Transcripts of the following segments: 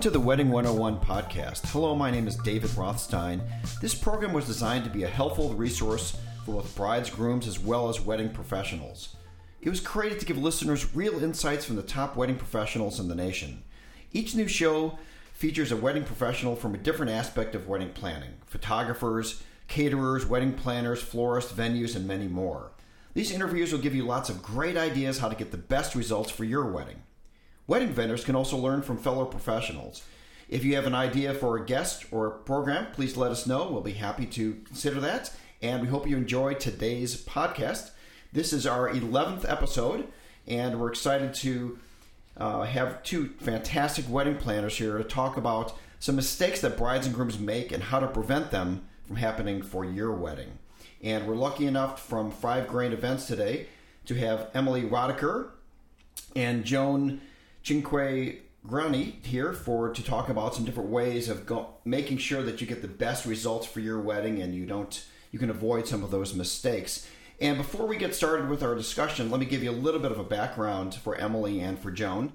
to the Wedding 101 podcast. Hello, my name is David Rothstein. This program was designed to be a helpful resource for both brides, grooms, as well as wedding professionals. It was created to give listeners real insights from the top wedding professionals in the nation. Each new show features a wedding professional from a different aspect of wedding planning: photographers, caterers, wedding planners, florists, venues, and many more. These interviews will give you lots of great ideas how to get the best results for your wedding. Wedding vendors can also learn from fellow professionals. If you have an idea for a guest or a program, please let us know. We'll be happy to consider that. And we hope you enjoy today's podcast. This is our 11th episode, and we're excited to have two fantastic wedding planners here to talk about some mistakes that brides and grooms make and how to prevent them from happening for your wedding. And we're lucky enough from 5 Grain Events today to have Emily Rodeker and Joan Cinque Grani here to talk about some different ways of making sure that you get the best results for your wedding and you can avoid some of those mistakes. And before we get started with our discussion, let me give you a little bit of a background for Emily and for Joan.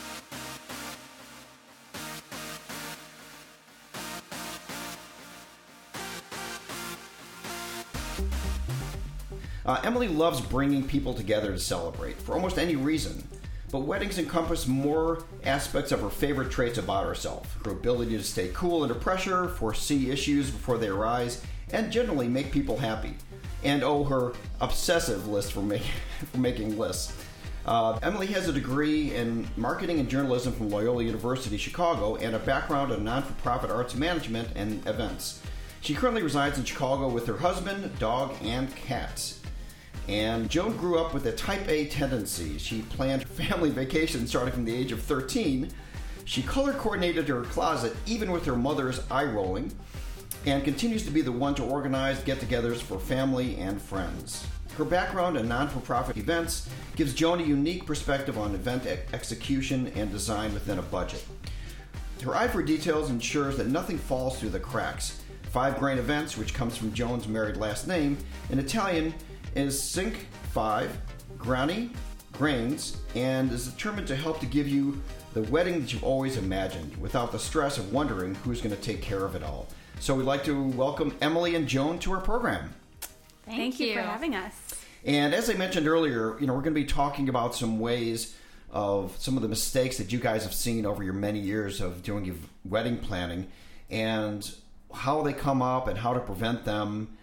Emily loves bringing people together to celebrate for almost any reason. But weddings encompass more aspects of her favorite traits about herself: her ability to stay cool under pressure, foresee issues before they arise, and generally make people happy. And her obsessive list for making lists. Emily has a degree in marketing and journalism from Loyola University, Chicago, and a background in non-for-profit arts management and events. She currently resides in Chicago with her husband, dog, and cats. And Joan grew up with a type A tendency. She planned family vacations starting from the age of 13. She color coordinated her closet even with her mother's eye rolling, and continues to be the one to organize get-togethers for family and friends. Her background in non-for-profit events gives Joan a unique perspective on event execution and design within a budget. Her eye for details ensures that nothing falls through the cracks. 5 Grain Events, which comes from Joan's married last name, in Italian is Cinque 5 Grani Grains, and is determined to help to give you the wedding that you've always imagined without the stress of wondering who's going to take care of it all. So we'd like to welcome Emily and Joan to our program. Thank you for having us. And as I mentioned earlier, we're going to be talking about some ways of some of the mistakes that you guys have seen over your many years of doing your wedding planning, and how they come up and how to prevent them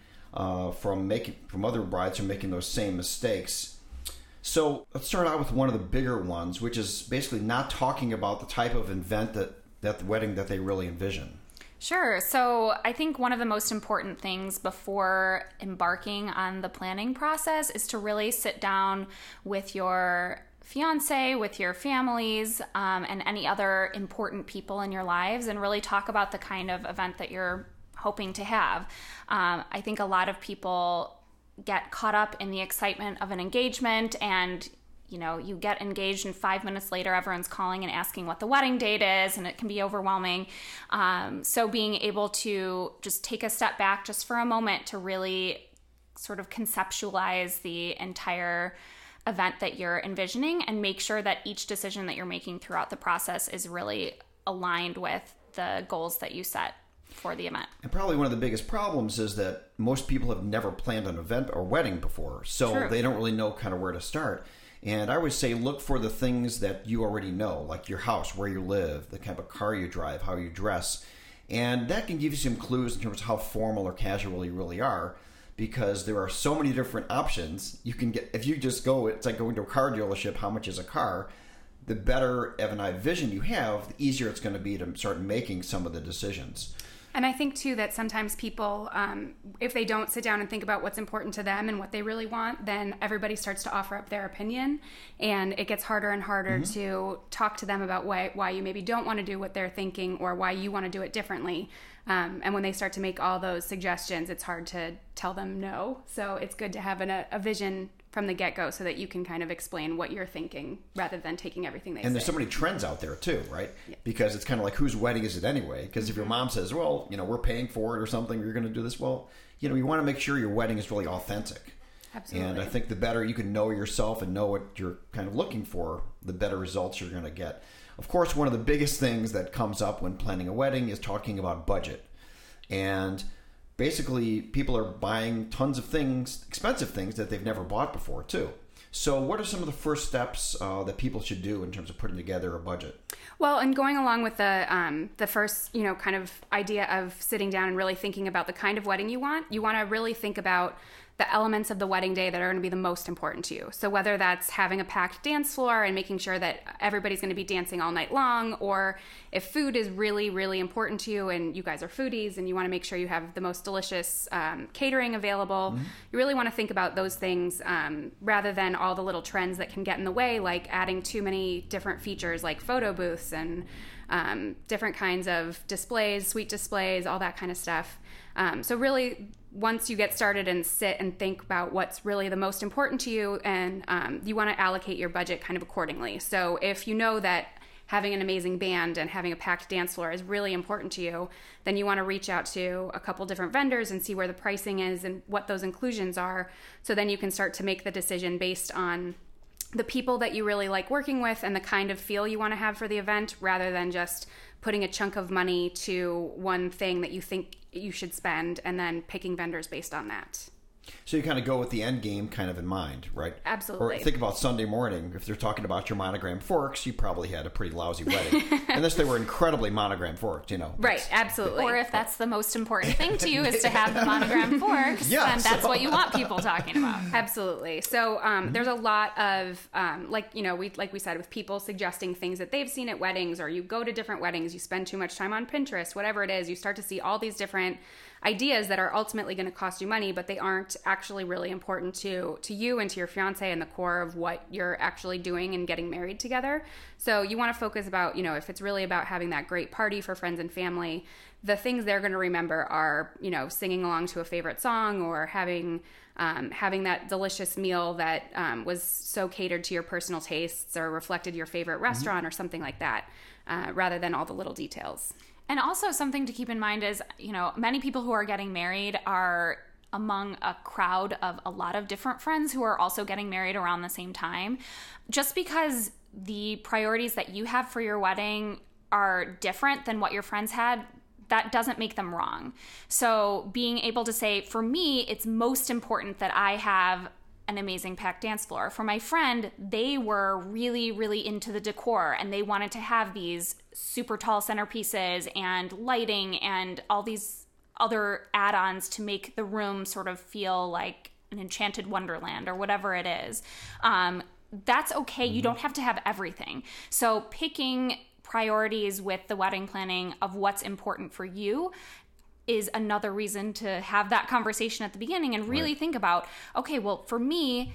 from other brides from making those same mistakes. So let's start out with one of the bigger ones, which is basically not talking about the type of event that the wedding that they really envision. Sure. So I think one of the most important things before embarking on the planning process is to really sit down with your fiance, with your families, and any other important people in your lives, and really talk about the kind of event that you're hoping to have. I think a lot of people get caught up in the excitement of an engagement, and you get engaged and 5 minutes later everyone's calling and asking what the wedding date is, and it can be overwhelming. So being able to just take a step back just for a moment to really sort of conceptualize the entire event that you're envisioning, and make sure that each decision that you're making throughout the process is really aligned with the goals that you set for the event. And probably one of the biggest problems is that most people have never planned an event or wedding before, so True. They don't really know kind of where to start. And I always say look for the things that you already know, like your house, where you live, the kind of car you drive, how you dress. And that can give you some clues in terms of how formal or casual you really are, because there are so many different options you can get. If you just go, it's like going to a car dealership, how much is a car? The better of an vision you have, the easier it's going to be to start making some of the decisions. And I think, too, that sometimes people, if they don't sit down and think about what's important to them and what they really want, then everybody starts to offer up their opinion. And it gets harder and harder to talk to them about why you maybe don't want to do what they're thinking, or why you want to do it differently. And when they start to make all those suggestions, it's hard to tell them no. So it's good to have a vision from the get-go so that you can kind of explain what you're thinking rather than taking everything they say. And there's so many trends out there too, right? Yeah. Because it's kind of like, whose wedding is it anyway? Because if your mom says, well, we're paying for it or something, you're going to do this, well, you want to make sure your wedding is really authentic. Absolutely. And I think the better you can know yourself and know what you're kind of looking for, the better results you're going to get. Of course, one of the biggest things that comes up when planning a wedding is talking about budget. And basically, people are buying tons of things, expensive things that they've never bought before, too. So what are some of the first steps that people should do in terms of putting together a budget? Well, and going along with the first, kind of idea of sitting down and really thinking about the kind of wedding you want to really think about the elements of the wedding day that are going to be the most important to you. So whether that's having a packed dance floor and making sure that everybody's going to be dancing all night long, or if food is really, really important to you and you guys are foodies and you want to make sure you have the most delicious catering available, you really want to think about those things rather than all the little trends that can get in the way, like adding too many different features like photo booths and different kinds of displays, suite displays, all that kind of stuff. So really, once you get started and sit and think about what's really the most important to you, and you want to allocate your budget kind of accordingly. So if you know that having an amazing band and having a packed dance floor is really important to you, then you want to reach out to a couple different vendors and see where the pricing is and what those inclusions are. So then you can start to make the decision based on the people that you really like working with and the kind of feel you want to have for the event, rather than just putting a chunk of money to one thing that you think you should spend and then picking vendors based on that. So you kind of go with the end game kind of in mind, right? Absolutely. Or think about Sunday morning. If they're talking about your monogram forks, you probably had a pretty lousy wedding. Unless they were incredibly monogram forked, Right, absolutely. Or if that's the most important thing to you is to have the monogram forks, then that's what you want people talking about. Absolutely. So there's a lot of, like we said, with people suggesting things that they've seen at weddings, or you go to different weddings, you spend too much time on Pinterest, whatever it is, you start to see all these different ideas that are ultimately going to cost you money, but they aren't actually really important to you and to your fiance and the core of what you're actually doing and getting married together. So you want to focus about, if it's really about having that great party for friends and family, the things they're going to remember are, singing along to a favorite song, or having that delicious meal that was so catered to your personal tastes or reflected your favorite restaurant or something like that, rather than all the little details. And also something to keep in mind is, many people who are getting married are among a crowd of a lot of different friends who are also getting married around the same time. Just because the priorities that you have for your wedding are different than what your friends had, that doesn't make them wrong. So being able to say, for me, it's most important that I have an amazing packed dance floor. For my friend, they were really, really into the decor, and they wanted to have these super tall centerpieces and lighting and all these other add-ons to make the room sort of feel like an enchanted wonderland or whatever it is. That's okay. You don't have to have everything. So picking priorities with the wedding planning of what's important for you is another reason to have that conversation at the beginning and really think about, okay, well, for me,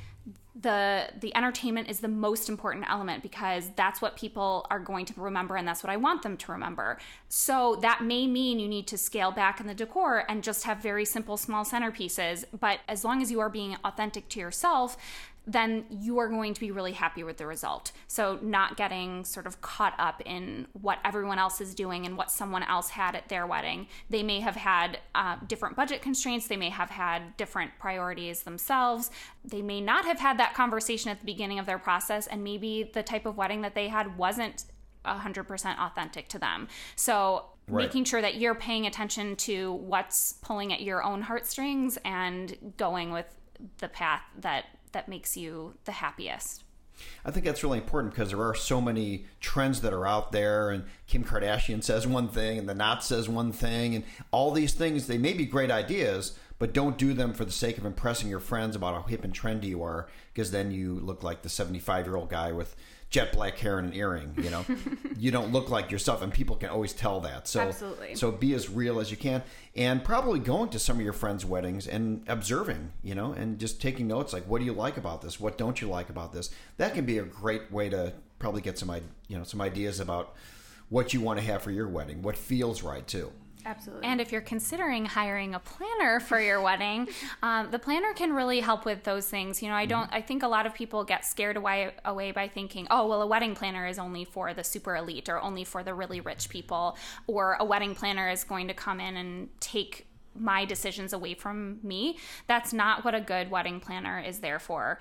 the entertainment is the most important element because that's what people are going to remember and that's what I want them to remember. So that may mean you need to scale back in the decor and just have very simple small centerpieces. But as long as you are being authentic to yourself, then you are going to be really happy with the result. So not getting sort of caught up in what everyone else is doing and what someone else had at their wedding. They may have had different budget constraints. They may have had different priorities themselves. They may not have had that conversation at the beginning of their process, and maybe the type of wedding that they had wasn't 100% authentic to them. So making sure that you're paying attention to what's pulling at your own heartstrings and going with the path that makes you the happiest. I think that's really important because there are so many trends that are out there, and Kim Kardashian says one thing and the Knot says one thing, and all these things, they may be great ideas, but don't do them for the sake of impressing your friends about how hip and trendy you are, because then you look like the 75-year-old guy with jet black hair and an earring, You don't look like yourself, and people can always tell that. So, absolutely. So be as real as you can, and probably going to some of your friends' weddings and observing, and just taking notes, like, what do you like about this? What don't you like about this? That can be a great way to probably get some ideas about what you want to have for your wedding, what feels right too. Absolutely. And if you're considering hiring a planner for your wedding, the planner can really help with those things. I think a lot of people get scared away by thinking, oh, well, a wedding planner is only for the super elite or only for the really rich people, or a wedding planner is going to come in and take my decisions away from me. That's not what a good wedding planner is there for.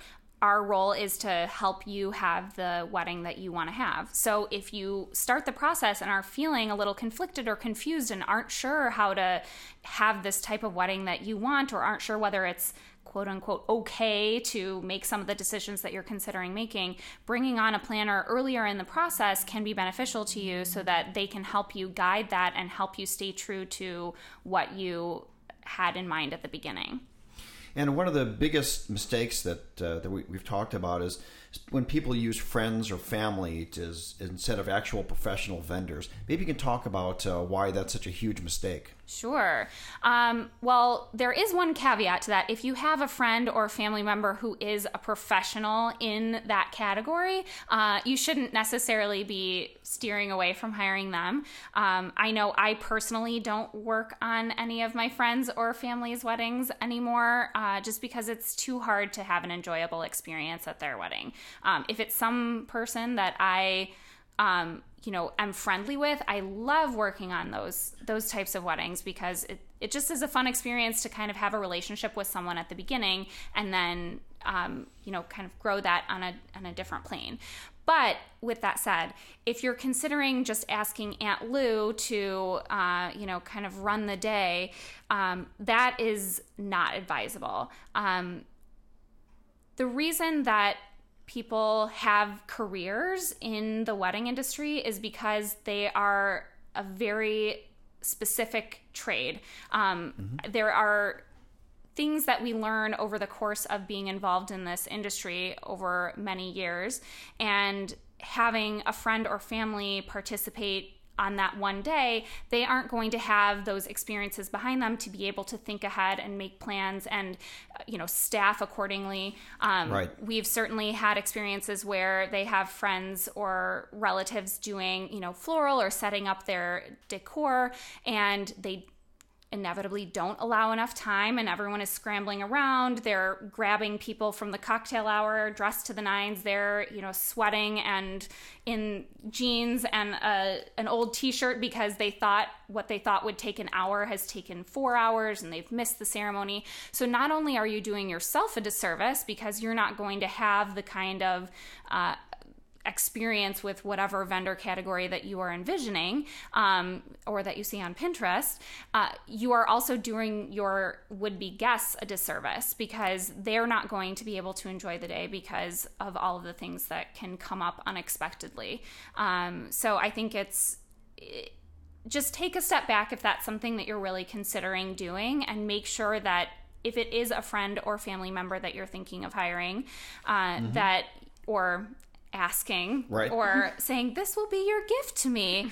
our role is to help you have the wedding that you want to have. So if you start the process and are feeling a little conflicted or confused and aren't sure how to have this type of wedding that you want, or aren't sure whether it's quote unquote okay to make some of the decisions that you're considering making, bringing on a planner earlier in the process can be beneficial to you so that they can help you guide that and help you stay true to what you had in mind at the beginning. And one of the biggest mistakes that we've talked about is when people use friends or family instead of actual professional vendors. Maybe you can talk about why that's such a huge mistake. Sure. Well, there is one caveat to that. If you have a friend or family member who is a professional in that category, you shouldn't necessarily be steering away from hiring them. I know I personally don't work on any of my friends' or family's weddings anymore, just because it's too hard to have an enjoyable experience at their wedding. If it's some person that I am friendly with, I love working on those types of weddings because it just is a fun experience to kind of have a relationship with someone at the beginning and then, kind of grow that on a different plane. But with that said, if you're considering just asking Aunt Lou to, kind of run the day, that is not advisable. The reason that people have careers in the wedding industry is because they are a very specific trade. There are things that we learn over the course of being involved in this industry over many years, and having a friend or family participate on that one day, they aren't going to have those experiences behind them to be able to think ahead and make plans and, staff accordingly. Right. We've certainly had experiences where they have friends or relatives doing, floral or setting up their decor, and they inevitably don't allow enough time and everyone is scrambling around. They're grabbing people from the cocktail hour dressed to the nines. They're, sweating and in jeans and an old t-shirt because what they thought would take an hour has taken 4 hours and they've missed the ceremony. So not only are you doing yourself a disservice because you're not going to have the kind of experience with whatever vendor category that you are envisioning, or that you see on Pinterest, you are also doing your would-be guests a disservice because they're not going to be able to enjoy the day because of all of the things that can come up unexpectedly. So I think just take a step back if that's something that you're really considering doing, and make sure that if it is a friend or family member that you're thinking of hiring, or asking, right, or saying, this will be your gift to me,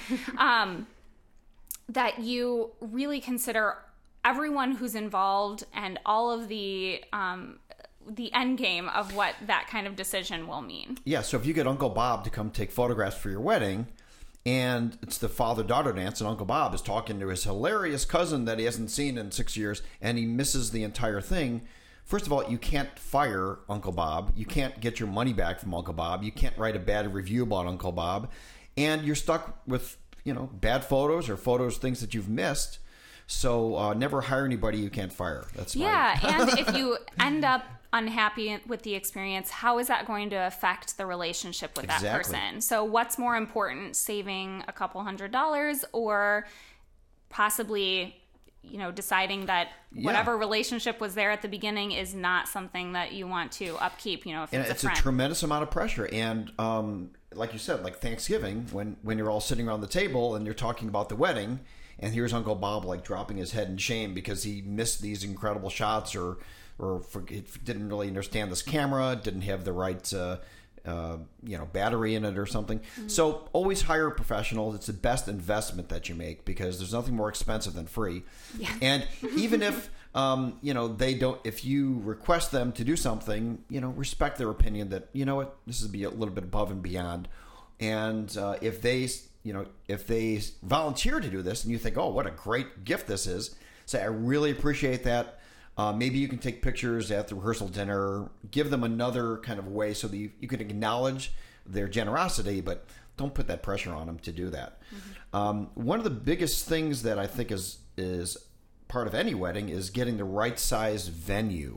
that you really consider everyone who's involved and all of the end game of what that kind of decision will mean. Yeah, so if you get Uncle Bob to come take photographs for your wedding, and it's the father-daughter dance, and Uncle Bob is talking to his hilarious cousin that he hasn't seen in 6 years, and he misses the entire thing. First of all, you can't fire Uncle Bob. You can't get your money back from Uncle Bob. You can't write a bad review about Uncle Bob. And you're stuck with, bad photos or things that you've missed. So never hire anybody you can't fire. That's and if you end up unhappy with the experience, how is that going to affect the relationship with that person? So what's more important, saving a couple $100 or possibly deciding that whatever relationship was there at the beginning is not something that you want to upkeep, if it's a friend. A tremendous amount of pressure. And like you said, like Thanksgiving, when you're all sitting around the table and you're talking about the wedding, and here's Uncle Bob like dropping his head in shame because he missed these incredible shots or didn't really understand this camera, didn't have the right battery in it or something. Mm-hmm. So always hire a professional. It's the best investment that you make because there's nothing more expensive than free. Yeah. And even if, they don't, if you request them to do something, respect their opinion that, this is be a little bit above and beyond. And if they volunteer to do this and you think, oh, what a great gift this is, say, I really appreciate that. Maybe you can take pictures at the rehearsal dinner, give them another kind of way so that you can acknowledge their generosity, but don't put that pressure on them to do that. Mm-hmm. One of the biggest things that I think is part of any wedding is getting the right size venue.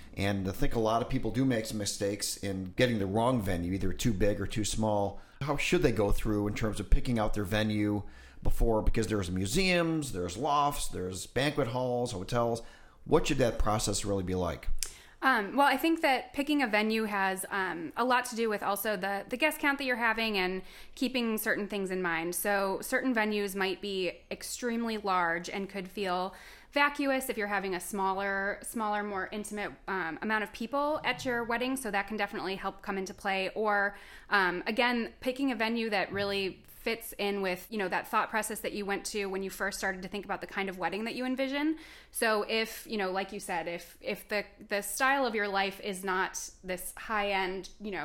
And I think a lot of people do make some mistakes in getting the wrong venue, either too big or too small. How should they go through in terms of picking out their venue before? Because there's museums, there's lofts, there's banquet halls, hotels. What should that process really be like? Well, I think that picking a venue has a lot to do with also the guest count that you're having and keeping certain things in mind. So certain venues might be extremely large and could feel vacuous if you're having a smaller, more intimate amount of people at your wedding. So that can definitely help come into play. Or again, picking a venue that really fits in with, that thought process that you went to when you first started to think about the kind of wedding that you envision. So if, like you said, if the style of your life is not this high-end,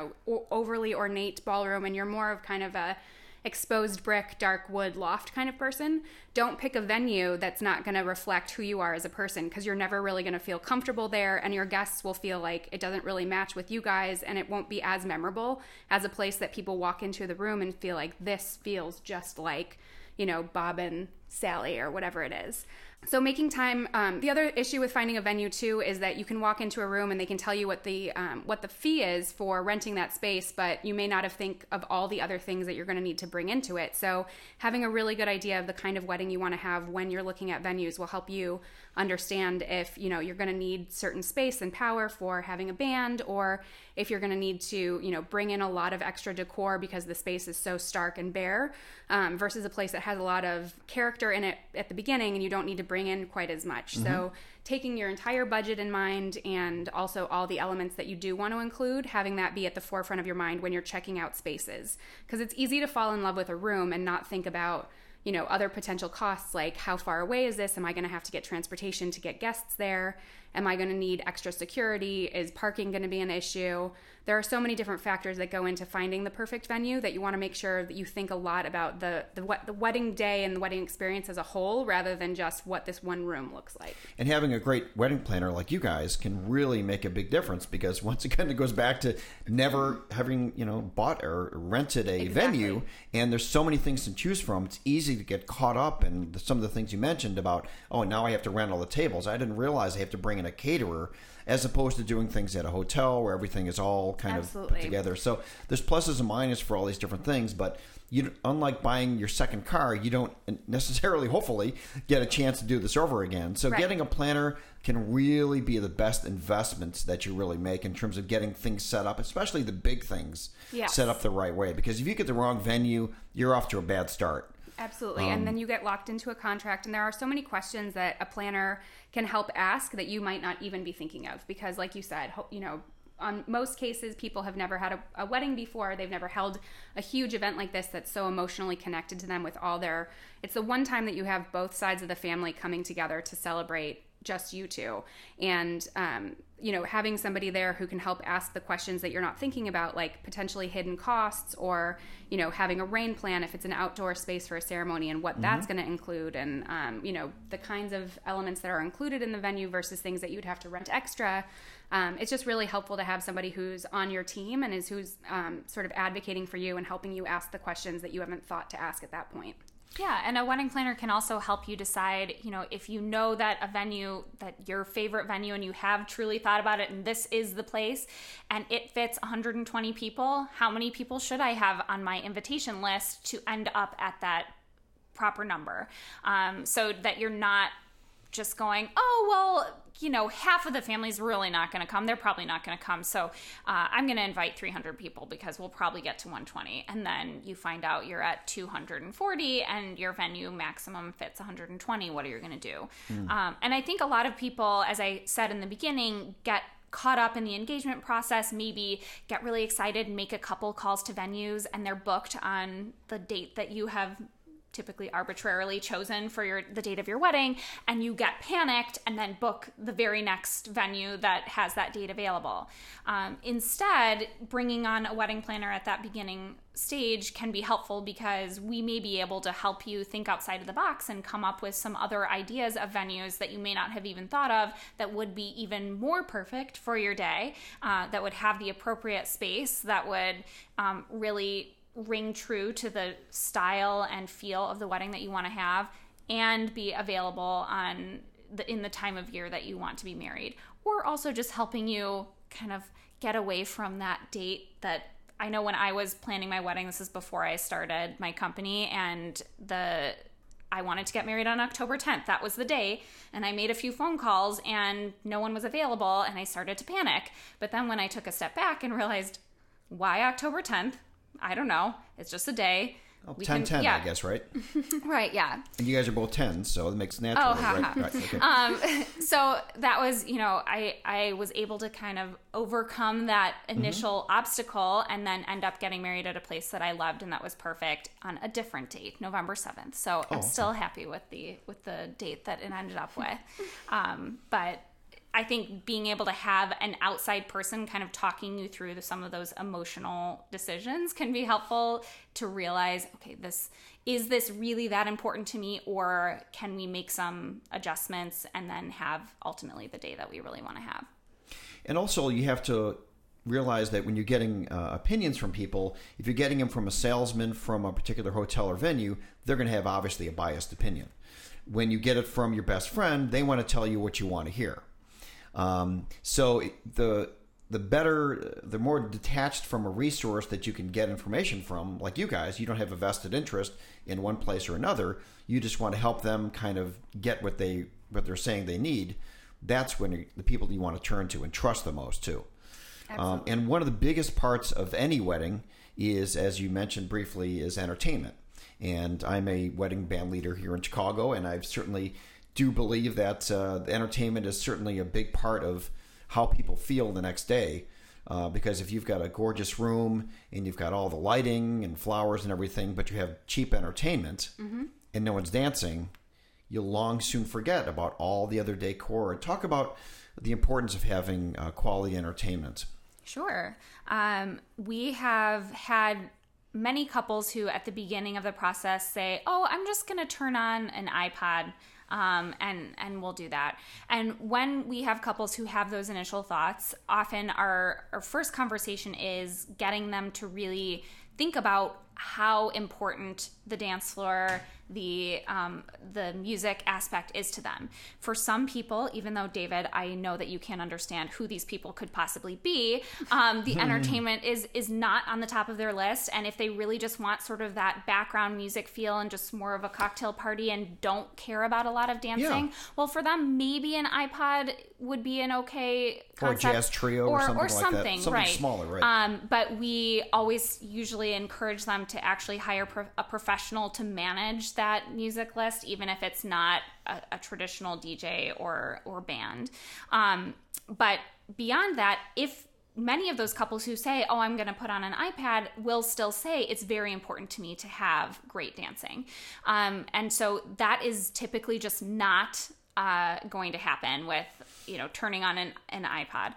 overly ornate ballroom, and you're more of kind of a exposed brick, dark wood loft kind of person, don't pick a venue that's not going to reflect who you are as a person, because you're never really going to feel comfortable there, and your guests will feel like it doesn't really match with you guys, and it won't be as memorable as a place that people walk into the room and feel like this feels just like, Bob and Sally or whatever it is. So making time, the other issue with finding a venue too is that you can walk into a room and they can tell you what the fee is for renting that space, but you may not have think of all the other things that you're going to need to bring into it. So having a really good idea of the kind of wedding you want to have when you're looking at venues will help you understand if, you're going to need certain space and power for having a band, or if you're going to need to, bring in a lot of extra decor because the space is so stark and bare, versus a place that has a lot of character in it at the beginning and you don't need to bring in quite as much. Mm-hmm. So taking your entire budget in mind, and also all the elements that you do want to include, having that be at the forefront of your mind when you're checking out spaces. Because it's easy to fall in love with a room and not think about, other potential costs, like how far away is this? Am I going to have to get transportation to get guests there? Am I going to need extra security? Is parking going to be an issue? There are so many different factors that go into finding the perfect venue that you want to make sure that you think a lot about the wedding day and the wedding experience as a whole, rather than just what this one room looks like. And having a great wedding planner like you guys can really make a big difference, because once again, it goes back to never having, bought or rented a venue, and there's so many things to choose from. It's easy to get caught up in some of the things you mentioned about, now I have to rent all the tables. I didn't realize I have to bring in a caterer, as opposed to doing things at a hotel where everything is all kind of put together. So there's pluses and minuses for all these different things, but unlike buying your second car, you don't necessarily, hopefully, get a chance to do this over again. So getting a planner can really be the best investments that you really make in terms of getting things set up, especially the big things set up the right way. Because if you get the wrong venue, you're off to a bad start. Absolutely. And then you get locked into a contract, and there are so many questions that a planner can help ask that you might not even be thinking of, because like you said, on most cases, people have never had a wedding before. They've never held a huge event like this that's so emotionally connected to them with all their... It's the one time that you have both sides of the family coming together to celebrate just you two. And, having somebody there who can help ask the questions that you're not thinking about, like potentially hidden costs, or, having a rain plan if it's an outdoor space for a ceremony and what that's going to include, and, the kinds of elements that are included in the venue versus things that you'd have to rent extra. It's just really helpful to have somebody who's on your team and who's sort of advocating for you and helping you ask the questions that you haven't thought to ask at that point. Yeah, and a wedding planner can also help you decide, if you know that a venue, that your favorite venue, and you have truly thought about it, and this is the place, and it fits 120 people, how many people should I have on my invitation list to end up at that proper number? So that you're not just going, half of the family's really not going to come. They're probably not going to come. So I'm going to invite 300 people because we'll probably get to 120. And then you find out you're at 240 and your venue maximum fits 120. What are you going to do? And I think a lot of people, as I said in the beginning, get caught up in the engagement process, maybe get really excited and make a couple calls to venues, and they're booked on the date that you have typically arbitrarily chosen for the date of your wedding, and you get panicked and then book the very next venue that has that date available. Instead, bringing on a wedding planner at that beginning stage can be helpful, because we may be able to help you think outside of the box and come up with some other ideas of venues that you may not have even thought of that would be even more perfect for your day, that would have the appropriate space, that would really ring true to the style and feel of the wedding that you want to have, and be available on in the time of year that you want to be married, or also just helping you kind of get away from that date that I know when I was planning my wedding, this is before I started my company, and I wanted to get married on October 10th. That was the day. And I made a few phone calls and no one was available and I started to panic. But then when I took a step back and realized, why October 10th? I don't know. It's just a day. Well, 10-10, I guess, right? Right, yeah. And you guys are both 10s, so it makes natural. Right, okay. So that was, I was able to kind of overcome that initial obstacle and then end up getting married at a place that I loved and that was perfect on a different date, November 7th. So I'm still happy with the date that it ended up with. But I think being able to have an outside person kind of talking you through some of those emotional decisions can be helpful to realize, okay, is this really that important to me, or can we make some adjustments and then have ultimately the day that we really want to have? And also you have to realize that when you're getting opinions from people, if you're getting them from a salesman from a particular hotel or venue, they're going to have obviously a biased opinion. When you get it from your best friend, they want to tell you what you want to hear. So the better, the more detached from a resource that you can get information from, like you guys, you don't have a vested interest in one place or another. You just want to help them kind of get what they're saying they need. That's when the people you want to turn to and trust the most too. And one of the biggest parts of any wedding is, as you mentioned briefly, is entertainment. And I'm a wedding band leader here in Chicago, and I've certainly do believe that the entertainment is certainly a big part of how people feel the next day. Because if you've got a gorgeous room and you've got all the lighting and flowers and everything, but you have cheap entertainment and no one's dancing, you'll long soon forget about all the other decor. Talk about the importance of having quality entertainment. Sure. We have had many couples who at the beginning of the process say, oh, I'm just going to turn on an iPod and we'll do that. And when we have couples who have those initial thoughts, often our first conversation is getting them to really think about how important the dance floor, the music aspect is to them. For some people, even though, David, I know that you can't understand who these people could possibly be, the entertainment is not on the top of their list. And if they really just want sort of that background music feel and just more of a cocktail party and don't care about a lot of dancing, well, for them, maybe an iPod would be an okay concept. Or a jazz trio or something like that. Something right. smaller, right. But we always usually encourage them to actually hire a professional to manage that music list, even if it's not a traditional DJ or band. But beyond that, if many of those couples who say, oh, I'm going to put on an iPad, will still say it's very important to me to have great dancing. And so that is typically just not going to happen with, turning on an iPod.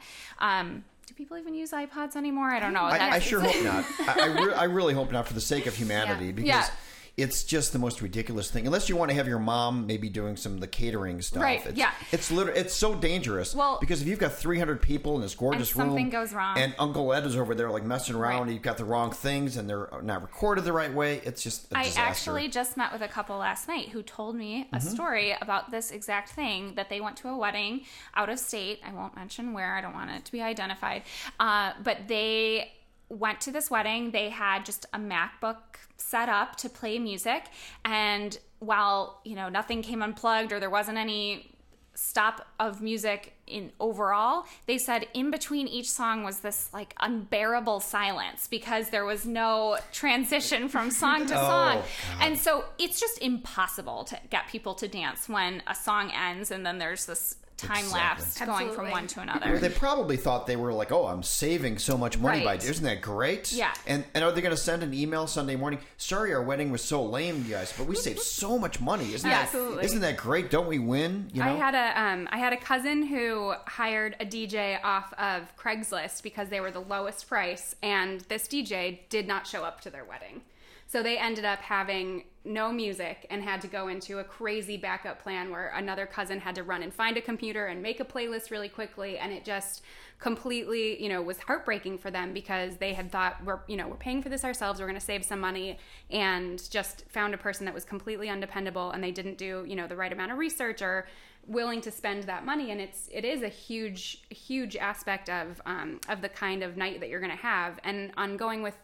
Do people even use iPods anymore? I don't know. I sure hope not. I really hope not, for the sake of humanity, because it's just the most ridiculous thing. Unless you want to have your mom maybe doing some of the catering stuff. Right, It's so dangerous. Well, because if you've got 300 people in this gorgeous room. Something goes wrong. And Uncle Ed is over there like messing around and you've got the wrong things and they're not recorded the right way. It's just a disaster. I actually just met with a couple last night who told me a story about this exact thing, that they went to a wedding out of state. I won't mention where. I don't want it to be identified. But they went to this wedding. They had just a MacBook set up to play music, and while nothing came unplugged or there wasn't any stop of music in overall, they said in between each song was this like unbearable silence because there was no transition from song to song. And so it's just impossible to get people to dance when a song ends and then there's this time lapse going from one to another. Well, they probably thought they were like, oh, I'm saving so much money by isn't that great? Yeah. And are they going to send an email Sunday morning? Sorry, our wedding was so lame, you guys, but we saved so much money. Isn't that great? Don't we win? I had a cousin who hired a DJ off of Craigslist because they were the lowest price, and this DJ did not show up to their wedding. So they ended up having no music and had to go into a crazy backup plan where another cousin had to run and find a computer and make a playlist really quickly. And it just completely, was heartbreaking for them because they had thought, we're paying for this ourselves. We're going to save some money, and just found a person that was completely undependable, and they didn't do, the right amount of research or willing to spend that money, and it is a huge aspect of the kind of night that you're going to have. And on going with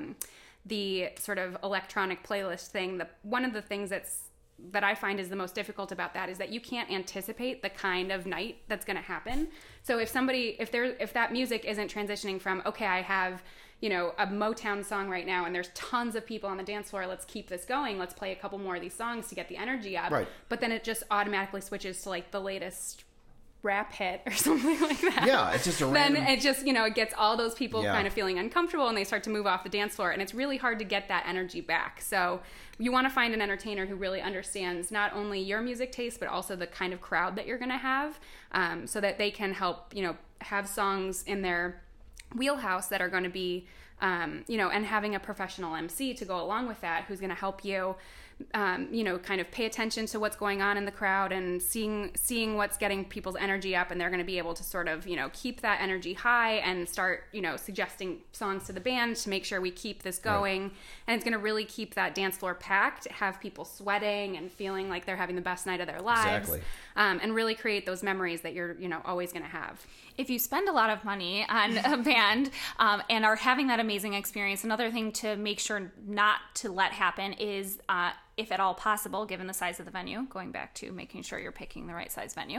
the sort of electronic playlist thing, one of the things that I find is the most difficult about that is that you can't anticipate the kind of night that's going to happen. So if that music isn't transitioning from, okay, I have, you know, a Motown song right now and there's tons of people on the dance floor, let's keep this going, let's play a couple more of these songs to get the energy up. Right. But then it just automatically switches to like the latest rap hit or something like that. Yeah, it's just a random... Then it just, you know, it gets all those people kind of feeling uncomfortable and they start to move off the dance floor, and it's really hard to get that energy back. So you want to find an entertainer who really understands not only your music taste, but also the kind of crowd that you're going to have, so that they can help, you know, have songs in their wheelhouse that are going to be, you know, and having a professional MC to go along with that, who's going to help you, you know, kind of pay attention to what's going on in the crowd and seeing what's getting people's energy up, and they're going to be able to sort of, you know, keep that energy high and start, you know, suggesting songs to the band to make sure we keep this going. Right. And it's going to really keep that dance floor packed, have people sweating and feeling like they're having the best night of their lives. Exactly. And really create those memories that you're, you know, always going to have. If you spend a lot of money on a band and are having that amazing experience, another thing to make sure not to let happen is, if at all possible, given the size of the venue, going back to making sure you're picking the right size venue,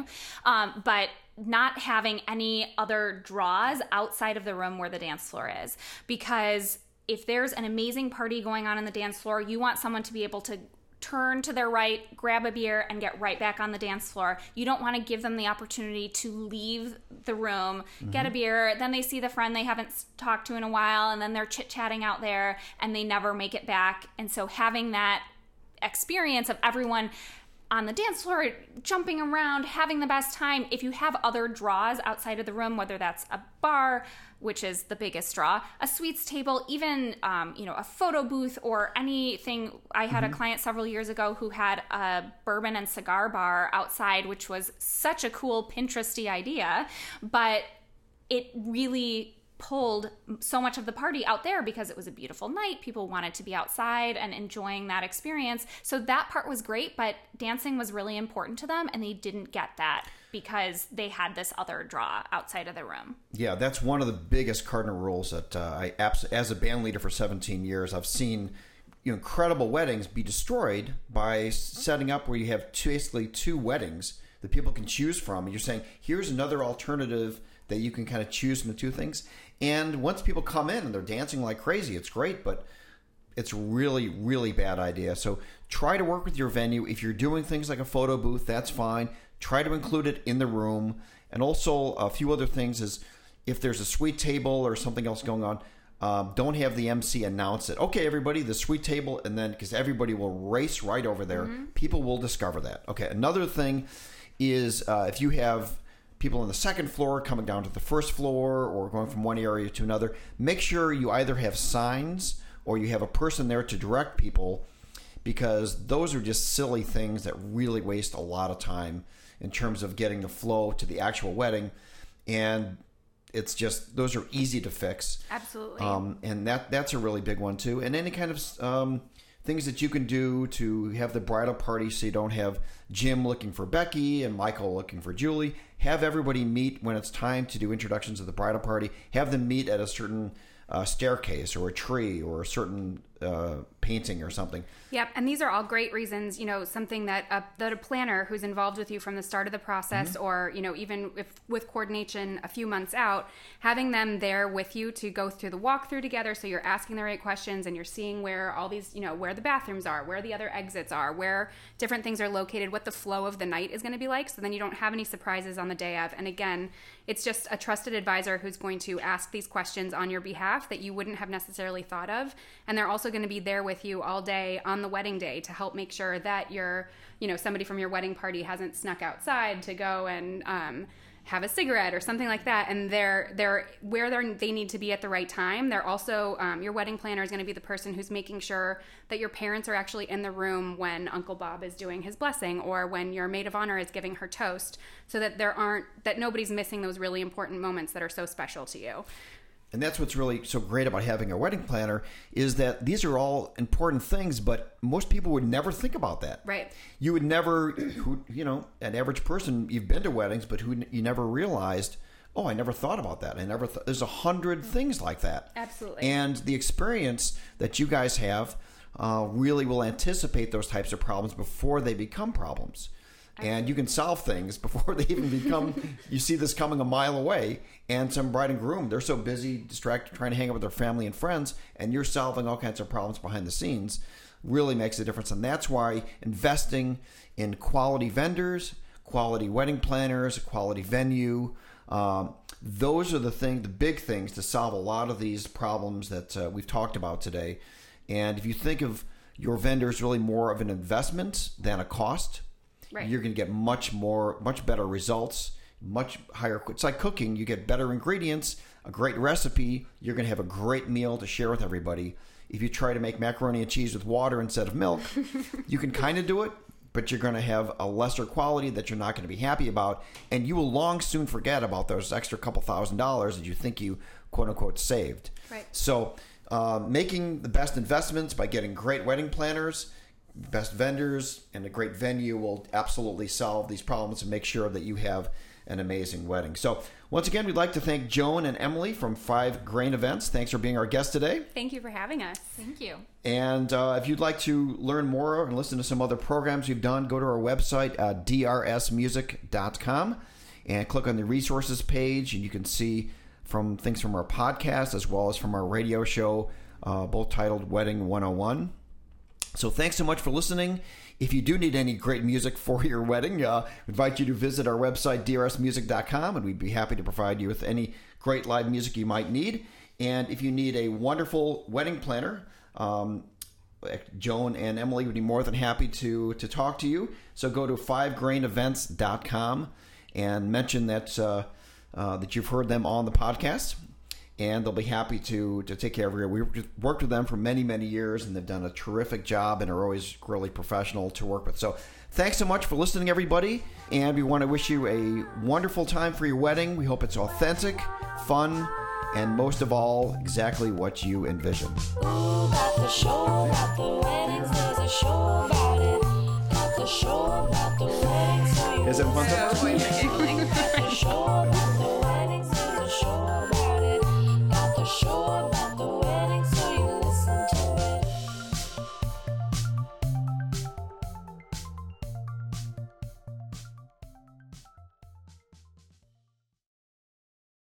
but not having any other draws outside of the room where the dance floor is. Because if there's an amazing party going on in the dance floor, you want someone to be able to turn to their right, grab a beer, and get right back on the dance floor. You don't want to give them the opportunity to leave the room, get a beer, then they see the friend they haven't talked to in a while, and then they're chit-chatting out there, and they never make it back. And so having that experience of everyone on the dance floor jumping around, having the best time. If you have other draws outside of the room, whether that's a bar, which is the biggest draw, a sweets table, even you know, a photo booth or anything. I had a client several years ago who had a bourbon and cigar bar outside, which was such a cool Pinteresty idea, but it really pulled so much of the party out there because it was a beautiful night. People wanted to be outside and enjoying that experience. So that part was great, but dancing was really important to them, and they didn't get that because they had this other draw outside of the room. Yeah, that's one of the biggest cardinal rules that as a band leader for 17 years, I've seen incredible weddings be destroyed by setting up where you have basically two weddings that people can choose from. And you're saying, here's another alternative that you can kind of choose from the two things. And once people come in and they're dancing like crazy, it's great, but it's really, really bad idea. So try to work with your venue. If you're doing things like a photo booth, that's fine. Try to include it in the room. And also a few other things is if there's a sweet table or something else going on, don't have the MC announce it. Okay, everybody, the sweet table, and then because everybody will race right over there. People will discover that. Okay, another thing is if you have people on the second floor coming down to the first floor or going from one area to another, make sure you either have signs or you have a person there to direct people, because those are just silly things that really waste a lot of time in terms of getting the flow to the actual wedding. And it's just, those are easy to fix. Absolutely. And that's a really big one too. And any kind of things that you can do to have the bridal party so you don't have Jim looking for Becky and Michael looking for Julie. Have everybody meet when it's time to do introductions of the bridal party. Have them meet at a certain staircase or a tree or a certain painting or something. Yep, and these are all great reasons, something that a planner who's involved with you from the start of the process, or, even if with coordination a few months out, having them there with you to go through the walkthrough together, so you're asking the right questions and you're seeing where all these, where the bathrooms are, where the other exits are, where different things are located, what the flow of the night is going to be like, so then you don't have any surprises on the day of. And again, it's just a trusted advisor who's going to ask these questions on your behalf that you wouldn't have necessarily thought of, and they're also going to be there with you all day on the wedding day to help make sure that somebody from your wedding party hasn't snuck outside to go and have a cigarette or something like that, and they're where they need to be at the right time. They're also your wedding planner is going to be the person who's making sure that your parents are actually in the room when Uncle Bob is doing his blessing or when your maid of honor is giving her toast, so that nobody's missing those really important moments that are so special to you. And that's what's really so great about having a wedding planner is that these are all important things, but most people would never think about that. Right. You would never, an average person, you've been to weddings, but you never realized, oh, I never thought about that. I never thought, there's 100 things like that. Absolutely. And the experience that you guys have really will anticipate those types of problems before they become problems. And you can solve things before they even become, you see this coming a mile away, and some bride and groom, they're so busy, distracted, trying to hang out with their family and friends, and you're solving all kinds of problems behind the scenes, really makes a difference. And that's why investing in quality vendors, quality wedding planners, quality venue, those are the big things to solve a lot of these problems that we've talked about today. And if you think of your vendors really more of an investment than a cost, right, you're going to get much better results, much higher. It's like cooking. You get better ingredients, a great recipe. You're going to have a great meal to share with everybody. If you try to make macaroni and cheese with water instead of milk, you can kind of do it, but you're going to have a lesser quality that you're not going to be happy about. And you will long soon forget about those extra couple $1,000s that you think you, quote unquote, saved. Right. So making the best investments by getting great wedding planners, best vendors, and a great venue will absolutely solve these problems and make sure that you have an amazing wedding. So once again, we'd like to thank Joan and Emily from 5 Grain Events. Thanks for being our guest today. Thank you for having us. Thank you. And if you'd like to learn more and listen to some other programs we've done, go to our website, drsmusic.com, and click on the resources page, and you can see from things from our podcast as well as from our radio show, both titled Wedding 101. So thanks so much for listening. If you do need any great music for your wedding, we invite you to visit our website, drsmusic.com, and we'd be happy to provide you with any great live music you might need. And if you need a wonderful wedding planner, Joan and Emily would be more than happy to talk to you. So go to 5grainevents.com and mention that you've heard them on the podcast, and they'll be happy to take care of you. We've worked with them for many, many years, and they've done a terrific job and are always really professional to work with. So thanks so much for listening, everybody, and we want to wish you a wonderful time for your wedding. We hope it's authentic, fun, and most of all, exactly what you envision. Ooh, got the show about the weddings, there's a show about it. Got the show about the weddings. Is it fun? So giggling.